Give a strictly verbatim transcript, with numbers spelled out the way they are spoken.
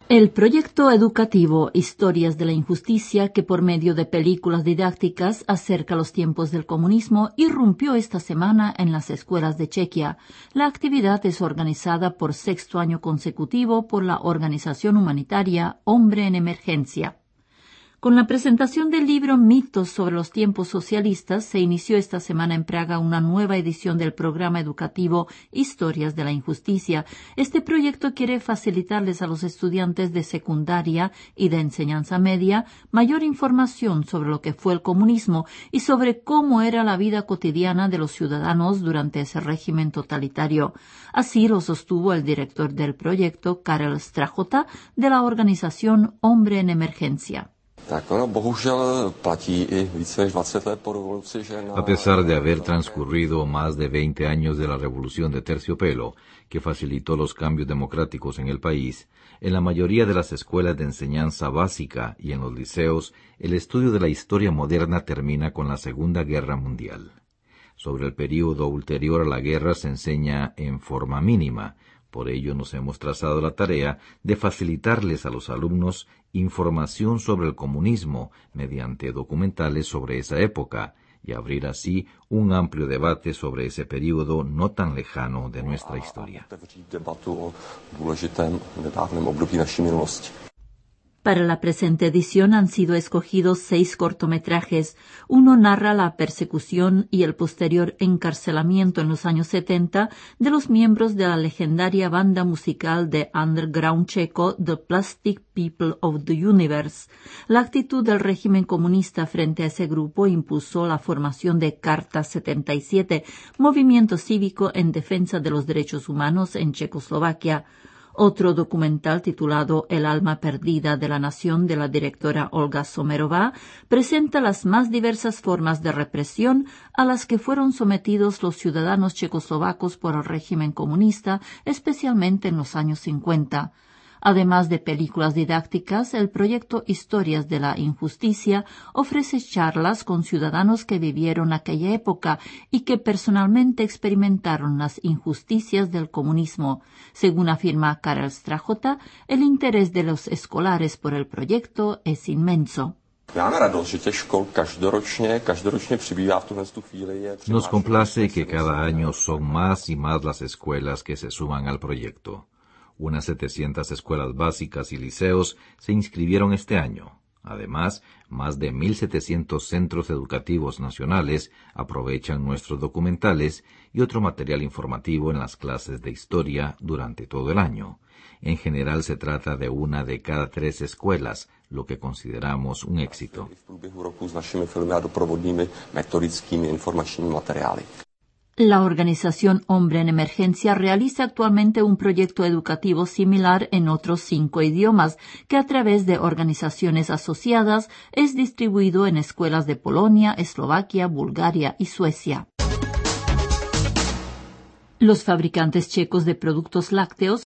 El proyecto educativo Historias de la Injusticia, que por medio de películas didácticas acerca los tiempos del comunismo, irrumpió esta semana en las escuelas de Chequia. La actividad es organizada por sexto año consecutivo por la organización humanitaria Hombre en Emergencia. Con la presentación del libro Mitos sobre los tiempos socialistas, se inició esta semana en Praga una nueva edición del programa educativo Historias de la Injusticia. Este proyecto quiere facilitarles a los estudiantes de secundaria y de enseñanza media mayor información sobre lo que fue el comunismo y sobre cómo era la vida cotidiana de los ciudadanos durante ese régimen totalitario. Así lo sostuvo el director del proyecto, Karel Strachota, de la organización Hombre en Emergencia. A pesar de haber transcurrido más de veinte años de la Revolución de Terciopelo, que facilitó los cambios democráticos en el país, en la mayoría de las escuelas de enseñanza básica y en los liceos, el estudio de la historia moderna termina con la Segunda Guerra Mundial. Sobre el período ulterior a la guerra se enseña en forma mínima. Por ello nos hemos trazado la tarea de facilitarles a los alumnos información sobre el comunismo mediante documentales sobre esa época y abrir así un amplio debate sobre ese período no tan lejano de nuestra historia. Para la presente edición han sido escogidos seis cortometrajes. Uno narra la persecución y el posterior encarcelamiento en los años setenta de los miembros de la legendaria banda musical de underground checo The Plastic People of the Universe. La actitud del régimen comunista frente a ese grupo impulsó la formación de Carta setenta y siete, movimiento cívico en defensa de los derechos humanos en Checoslovaquia. Otro documental titulado El alma perdida de la nación de la directora Olga Somerová presenta las más diversas formas de represión a las que fueron sometidos los ciudadanos checoslovacos por el régimen comunista, especialmente en los años cincuenta. Además de películas didácticas, el proyecto Historias de la Injusticia ofrece charlas con ciudadanos que vivieron aquella época y que personalmente experimentaron las injusticias del comunismo. Según afirma Karel Strachota, el interés de los escolares por el proyecto es inmenso. Nos complace que cada año son más y más las escuelas que se suman al proyecto. Unas setecientas escuelas básicas y liceos se inscribieron este año. Además, más de mil setecientos centros educativos nacionales aprovechan nuestros documentales y otro material informativo en las clases de historia durante todo el año. En general se trata de una de cada tres escuelas, lo que consideramos un éxito. La organización Hombre en Emergencia realiza actualmente un proyecto educativo similar en otros cinco idiomas, que a través de organizaciones asociadas es distribuido en escuelas de Polonia, Eslovaquia, Bulgaria y Suecia. Los fabricantes checos de productos lácteos